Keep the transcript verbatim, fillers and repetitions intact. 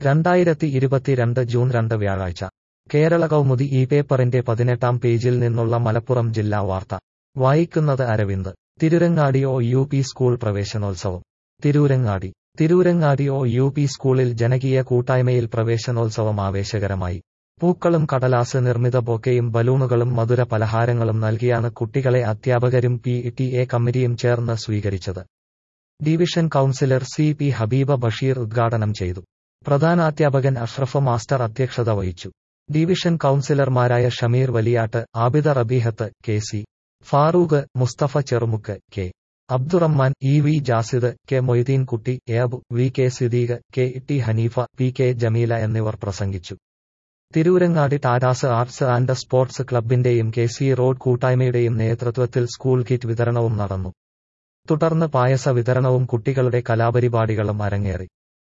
രണ്ടായിരത്തി ഇരുപത്തിരണ്ട് ജൂൺ രണ്ട് വ്യാഴാഴ്ച കേരള കൗമുദി ഈ പേപ്പറിന്റെ പതിനെട്ടാം പേജിൽ നിന്നുള്ള മലപ്പുറം ജില്ലാ വാർത്ത വായിക്കുന്നത് Aravind. Tirurangadi O U P school പ്രവേശനോത്സവം. Tirurangadi Tirurangadi O U P സ്കൂളിൽ ജനകീയ കൂട്ടായ്മയിൽ പ്രവേശനോത്സവം ആവേശകരമായി. പൂക്കളും കടലാസ് നിർമ്മിത ബൊക്കെയും ബലൂണുകളും മധുര പലഹാരങ്ങളും നൽകിയാണ് കുട്ടികളെ അധ്യാപകരും പി ടി എ കമ്മിറ്റിയും ചേർന്ന് സ്വീകരിച്ചത്. ഡിവിഷൻ കൗൺസിലർ സി പി ഹബീബ ബഷീർ ഉദ്ഘാടനം ചെയ്തു. പ്രധാനാധ്യാപകൻ അഷ്റഫ് മാസ്റ്റർ അധ്യക്ഷത വഹിച്ചു. ഡിവിഷൻ കൗൺസിലർമാരായ Shameer Valiyatt, Abida Rabeehath, K C Farooq, Musthafa Cherumukku, K Abdurahman, E V Jasid, K Moideenkutty, E Abu, V K Siddique, K T Haneefa, P K Jameela എന്നിവർ പ്രസംഗിച്ചു. Tirurangadi Tatas arts and sports ക്ലബിന്റെയും കെ സി റോഡ് കൂട്ടായ്മയുടെയും നേതൃത്വത്തിൽ സ്കൂൾ കിറ്റ് വിതരണവും നടന്നു. തുടർന്ന് പായസ വിതരണവും കുട്ടികളുടെ കലാപരിപാടികളും അരങ്ങേറി.